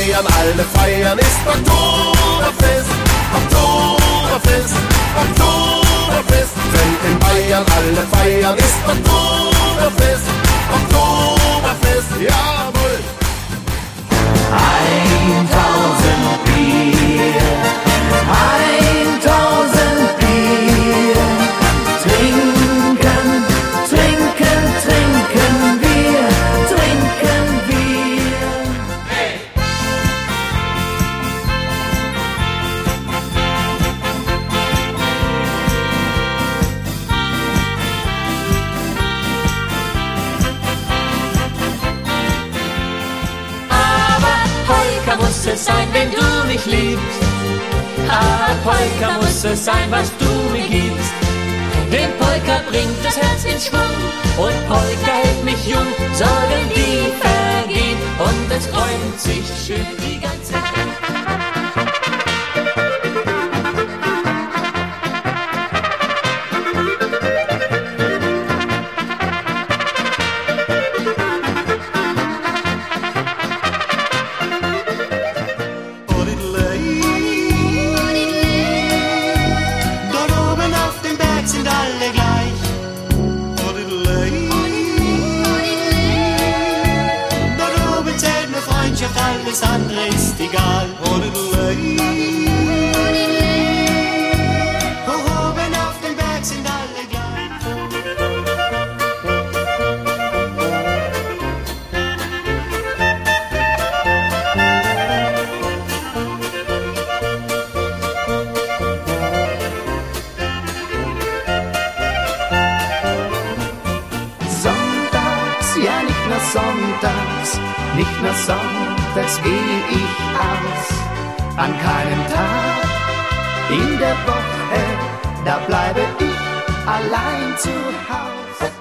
Bayern alle feiern, ist Oktoberfest, Oktoberfest, Oktoberfest. Wenn in Bayern alle feiern, ist Oktoberfest, Oktoberfest, jawohl. 1000 Bier, 1000 Bier. Trinken, trinken, trinken wir, trinken wir. Hey! Aber Polka muss es sein, wenn du mich liebst. Ah, Polka muss es sein, was du mir gibst. Denn Polka bringt das Herz in Schwung und Polka hält mich jung. Sorgen, die vergehen und es träumt sich schön die ganze Zeit. Dort oben auf dem Berg sind alle gleich. Dort oben zählt nur Freundschaft, alles andere ist egal. Hoch oben auf dem Berg sind alle gleich. Sonntags, ja nicht nur sonntags, nicht nur sonntags geh ich aus. An keinem Tag in der Woche, da bleibe ich allein zu Haus.